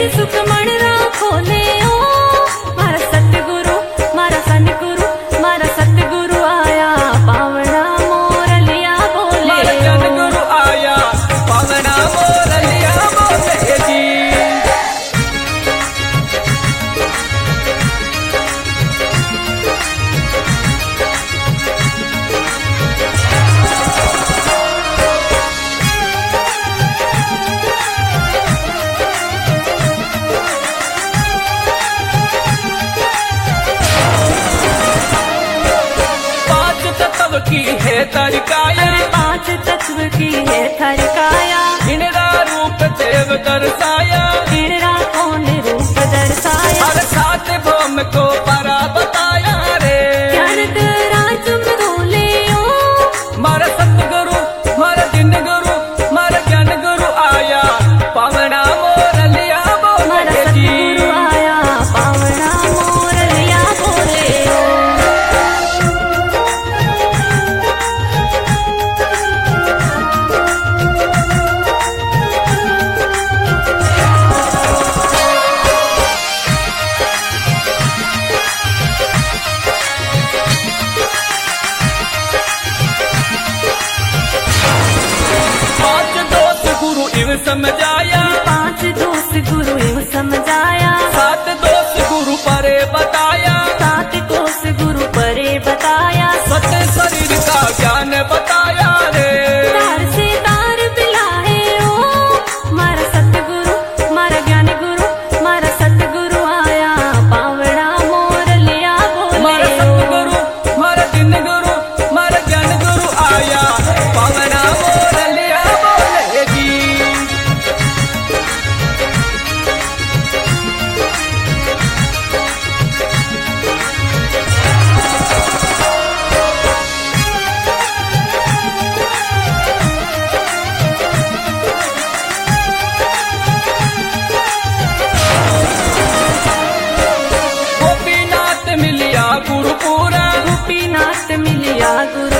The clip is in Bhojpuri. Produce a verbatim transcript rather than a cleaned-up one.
सुखमण रा खोले ओ मारा सतगुरु मारा सतगुरु मारा सतगुरु आया पावना मोरलिया बोले मारा सतगुरु आया पावना मोरलिया बोले जी। की है तारिकाया पांच तत्व की है थारिकाया इनरा रूप देव दर्शाया इनरा कौन रूप दर्शाया हर सात भौम को परा बताया रे ज्ञान तेरा तुम बोले ओ मारा सतगुरु मारा दिन गुरु मारा ज्ञान गुरु आया पावना मोरलिया मारा बोले जी। सतगुरु आया पावना मोरलिया बोले ओ समझाया पांच दोष गुरु एवं समझाया सात दोष गुरु परे बताया सात कोष गुरु परे बताया सत्य शरीर का ज्ञान बताया रे तार से तार पिलाए ओ मारा सतगुरु मारा ज्ञान गुरु मारा सतगुरु आया पावना मोरलिया बोले मारा सतगुरु मारा दिन गुरु मारा ज्ञान गुरु आया पावना मोरलिया बोले जी। गोपीनाथ मिलिया गुरु